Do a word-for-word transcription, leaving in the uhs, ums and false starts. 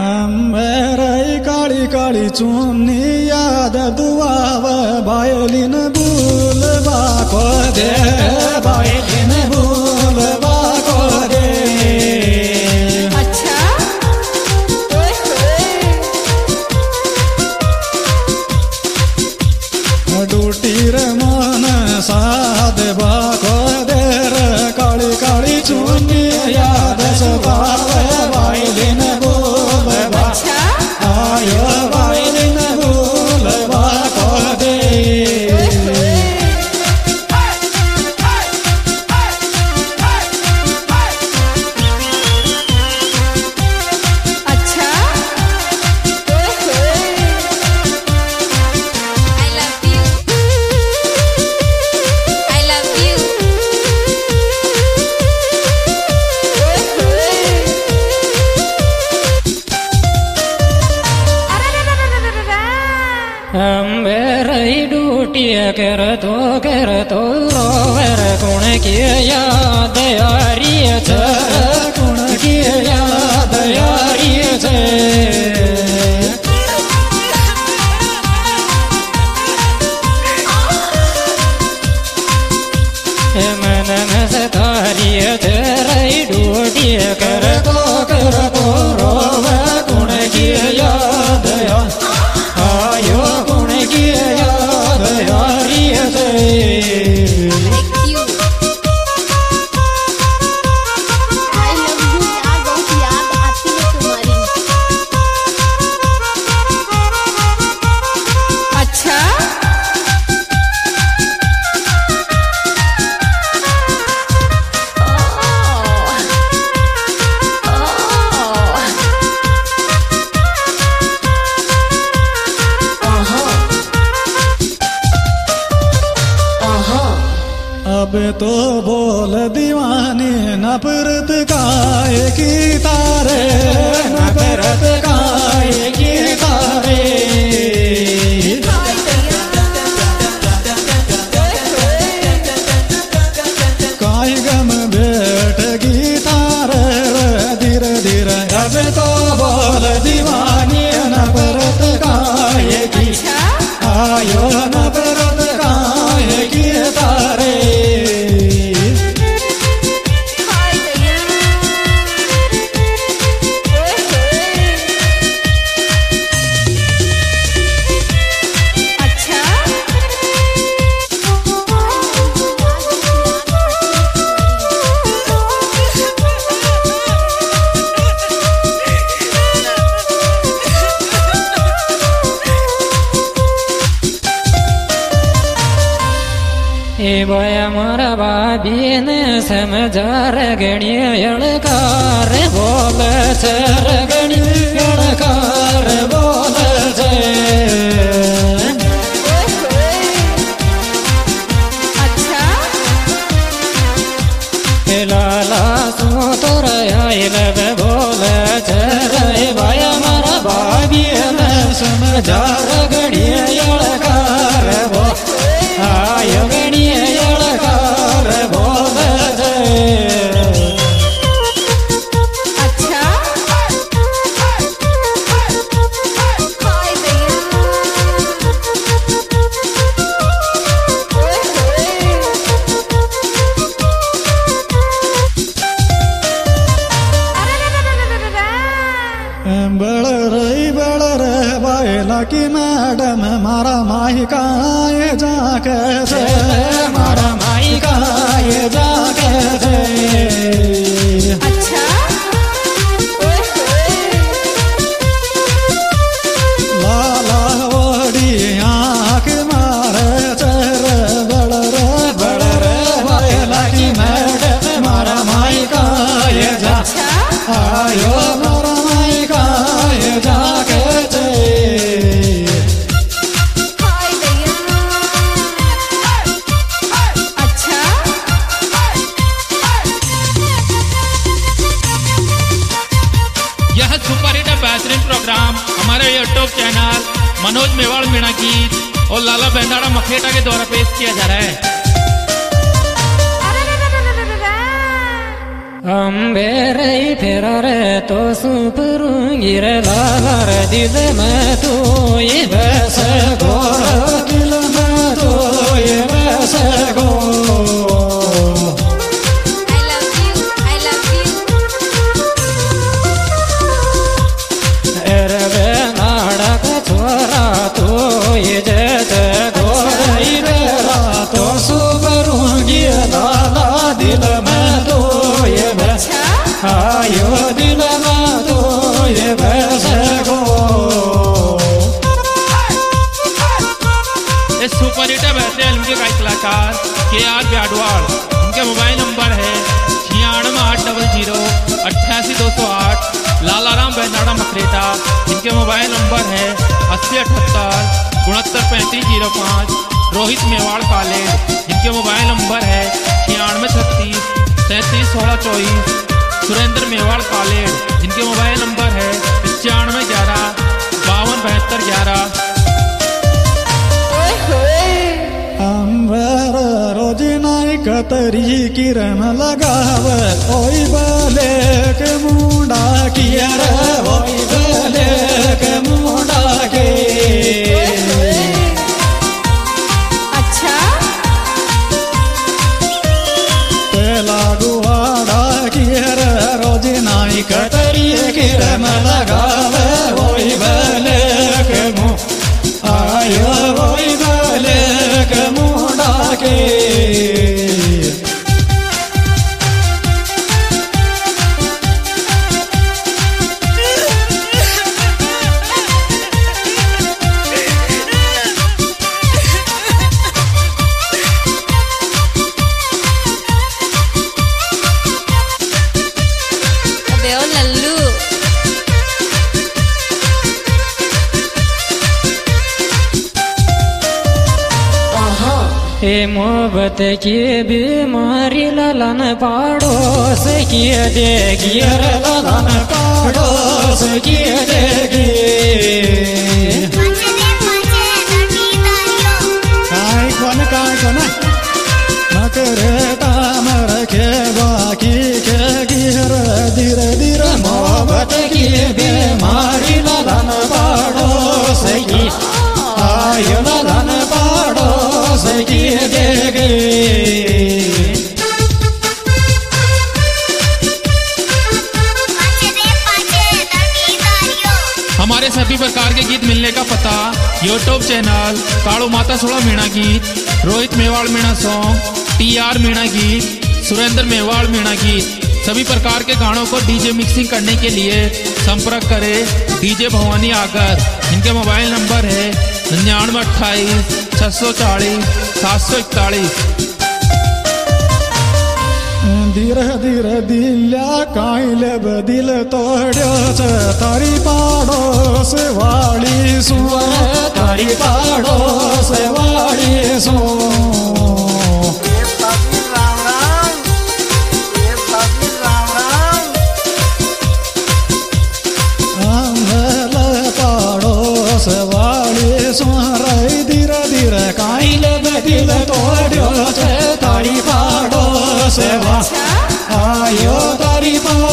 मेरी काली काली चुन्नी याद दुआव बायलिन भूलवा को दे बायलिन भूलवा को दे। अच्छा डूटी रे मन साध बाको दे रे काली काली चुन्नी याद सुबाव बायलिन भूलवा आयो बायलिन भूलवा को दे। मेरी डूटिया कर तो कर तो रोवर गुण की याद यारी गुण की याद यारी मन में से तारी रही डूटिया कर तो कर तो रोवर गुण की याद आयो गुण की याद यारी अब तो बोल दीवानी नफरत काय की तारे नफरत काय की तारे काय गम बैठ गी तारे धीरे धीरे। अब तो बोल दीवानी नफरत काय की आयो नफरत काय की तारे। बोया मोरा बाबी ने समझा रगणी यड़कार बोल रगणी यड़कार बोल अच्छा लाला सो तोरा लब बोल रे बोया मोरा बाबी ने समझा रगणी यड़कार बोल आयो गणी यड़कार बोल अच्छा बड़ रही बड़ रे बायला की मैडम मारा माही काय जाके से मारा माही काय जाके से। अच्छा लाला ओडी आँख मारे चेहरे बड़ रे बड़ रे बायला की मैडम मारा माही काय जा आयो मारा माही काय जाके से। प्रोग्राम हमारे यूट्यूब चैनल मनोज मेवाड़ मीणा गीत और लाला बेंदाड़ा मखेटा के द्वारा पेश किया जा रहा है। अम्बे रे फिर रे तो सुपरूंगी रे लाला रे दिल में तो ये बस गो दिल में तो ये बस गो I love you, I love you. एरबे नाड़क छोरा तो ये जैस गो रे बेरा तो सुपरूंगी लाला दिल में तो ये बस आयो दिल में तो ये बस गो। इस सुपर हिट बहते फिल्म के गायक कलाकार के आर ब्याडवाल, उनके मोबाइल नंबर है छियानवे आठ डबल जीरो अट्ठासी दो सौ आठ। लालाराम बेंदाड़ा मखरेटा, इनके मोबाइल नंबर है अस्सी अठहत्तर उनहत्तर पैंतीस जीरो पाँच। रोहित मेवाड़ कॉलेज, इनके मोबाइल नंबर है छियानवे छत्तीस सैंतीस सोलह चौबीस। सुरेंद्र मेवाड़ कॉलेज, इनके मोबाइल नंबर है पचानवे ग्यारह बावन बहत्तर ग्यारह। अंबर रोजिनाई कतरी किरण लगाव ओई बले के मुंडा किया रे ओई बले के मुंडा के अच्छा तेला गुआड़ा किया रे रोजिनाई कतरी किरण लगाव ओई बले के मुंडा आयो ओई बले के मुंडा के अबे ओ लल्लू हे मोहब्बत की बीमारी ललन पाड़ोस की देगी रे ललन पाड़ोस की देगी। काय कोन काय कोन मकर ताम रखे बाकी के गिर धीर धीर मोहब्बत की बीमारी ललन पाड़ोस की आयो ललन पाड़ोस की देगी। हमारे सभी प्रकार के गीत मिलने का पता यूट्यूब चैनल काड़ू माता सोलह मीणा गीत, Rohit Mewar Meena song, T R Meena गीत, सुरेंद्र मेवाड़ मीणा गीत। सभी प्रकार के गानों को डीजे मिक्सिंग करने के लिए संपर्क करें डीजे भवानी आगर। इनके मोबाइल नंबर है निन्यानवे अट्ठाईस छः सौ चालीस सात सौ इकतालीस। धीर धीर दिल्या कायले बदिल तोड्योच तारी पाडोस वाळी सो तारी पाड़ोस वाड़ी सो आंधल पाडोस वाळी सो रई धीर धीर कायले बदिल तोड्योच तारी पाडोस वा आयो तारी